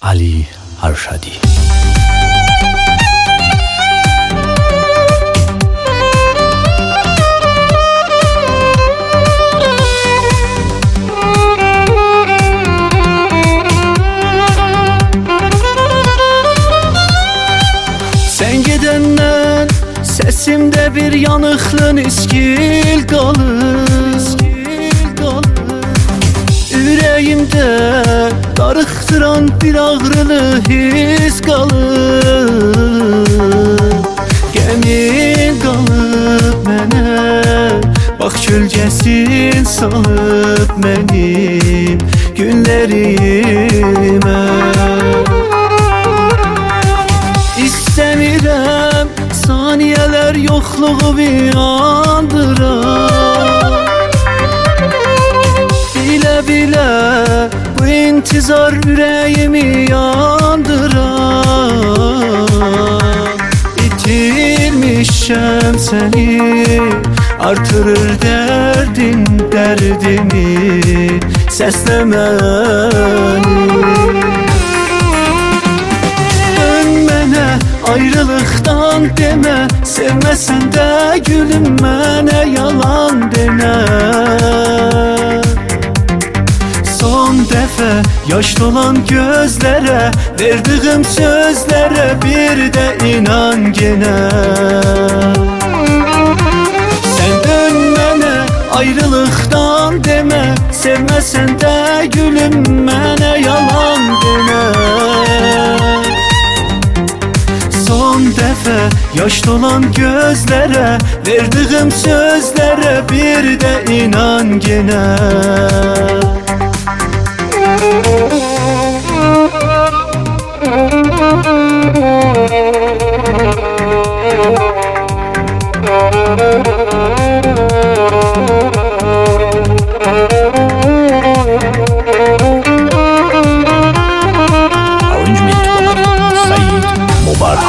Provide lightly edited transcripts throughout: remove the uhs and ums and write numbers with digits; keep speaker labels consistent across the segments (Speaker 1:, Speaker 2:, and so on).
Speaker 1: Ali Arshadi.
Speaker 2: Sen gidenden sesimde bir yanıklığın iskil kalır. Yüreğimde darıktıran bir ağrılı his kalır. Gemin kalıp mənə, bak kölgesin salıp benim günlerime. İstəmirəm saniyeler yokluğu bir andırar. Bile bu intizar yüreğimi yandırar. İtirmişəm seni, artırır derdin derdimi, səsləməni. Dön mənə ayrılıqdan demə, sevməsən də gülüm mənə yalan denə. Son dəfə yaş dolan gözlərə, verdiğim sözlərə bir də inan genə. Sən dön mənə ayrılıqdan demə, sevməsən də gülüm mənə yalan denə. Son dəfə yaş dolan gözlərə, verdiğim sözlərə bir də inan genə.
Speaker 1: Arrangement olan Said Mubarak.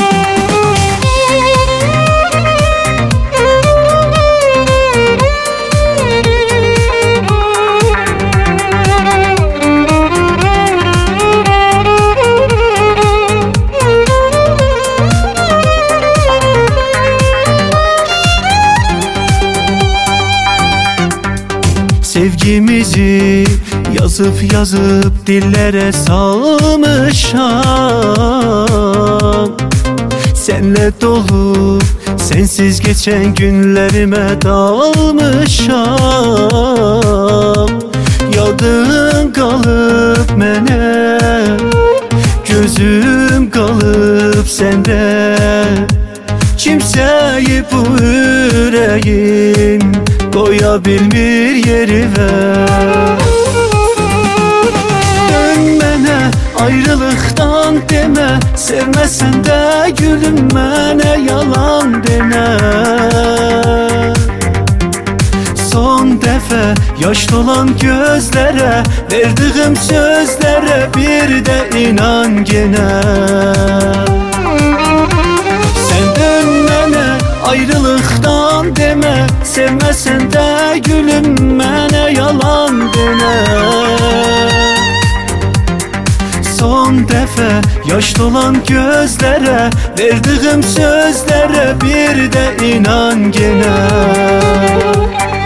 Speaker 2: Sevgimizi yazıp yazıp dillere salmışam. Senle dolu sensiz geçen günlerime dalmışam. Yadın kalıp mene, gözüm kalıp sende. Kimseyi bu yüreğim koyabilmir yerime. Dön mənə ayrılıqdan demə, sevməsən də gülüm mənə yalan denə. Son dəfə yaş dolan gözlərə, verdiğim sözlərə bir də inan genə. Sən dön mənə ayrılıqdan demə, sevməsən də gülüm mənə yalan denə. Son dəfə yaş dolan gözlərə, verdiğim sözlərə bir də inan genə.